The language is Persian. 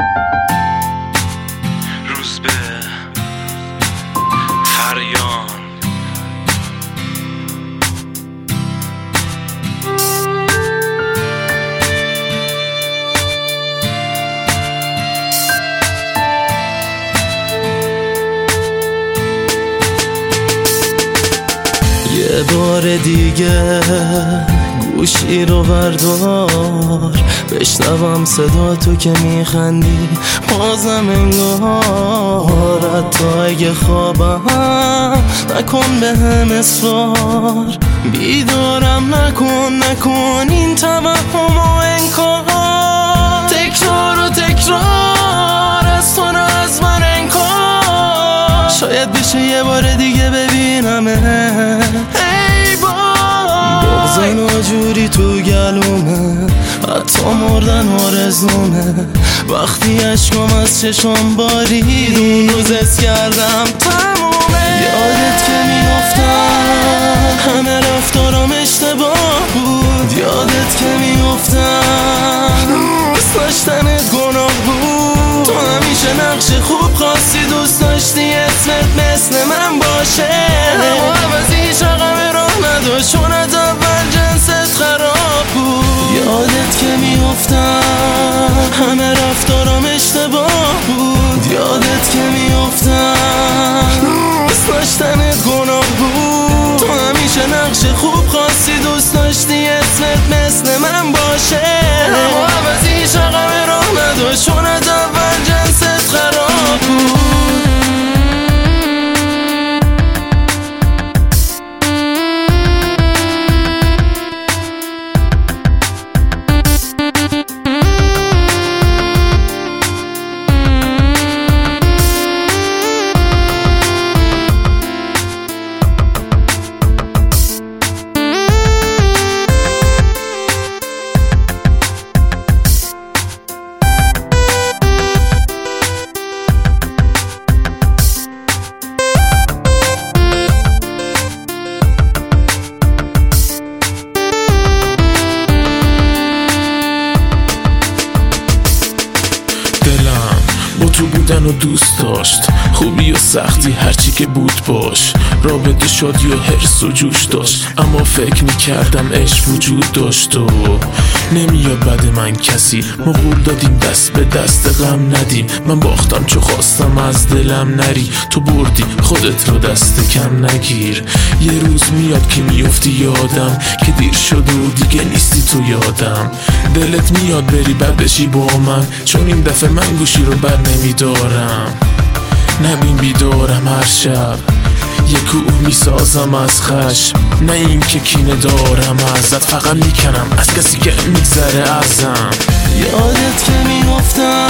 روز به فریان یه بار دیگه گوشی رو بردار، بشنوم صدا تو که میخندی بازم انگار. حتی اگه خوابم نکن به هم اصرار، بیدارم نکن این توهم و انکار. تکرار و تکرار از تو نه از من انکار، شاید بشه یه بار دیگه ببینمه. بغض ناجوری تو گلومه، حتی مردن آرزومه. وقتی عشقم از چشم بارید اون روز حس کردم تمومه. یادت که میافتم همه رفتارم اشتباه بود، یادت که میافتم دوست داشتنت گناه بود. تو همیشه نقش خوب خواستی، دوست داشتی اسمت مثل من باشه، اما عوضیش رقم راه نداشت چون از اول جنست خراب بود. یادت که میافتم همه رفتارم اشتباه بود، یادت که میافتم دوست داشتنت گناه بود. تو همیشه نقش خوب خواستی، دوست داشتی اسمت مثل من باشه، اما عوضیش رقم راه نداشت چون از اول جنست خراب بود. با تو بودن و دوست داشت، خوبی و سختی هرچی که بود باش. رابطه شادی و حرص و جوش داشت، اما فکر میکردم عشق وجود داشت و نمیاد بعد من کسی. ما قول دادیم دست به دست غم ندیم، من باختم چو خواستم از دلم نری. تو بردی خودت رو دست کم نگیر. یه روز میاد که میفتی یادم که دیر شده و دیگه نیستی تو یادم. دلت میاد بری بد بشی با من، چون این دفعه من گوشی رو بر نمیدارم. نبین بیدارم هر شب یه کوه میسازم از خشم، نه این که کینه دارم ازت، فقط میکنم از کسی که میگذره ازم. یادت که میافتم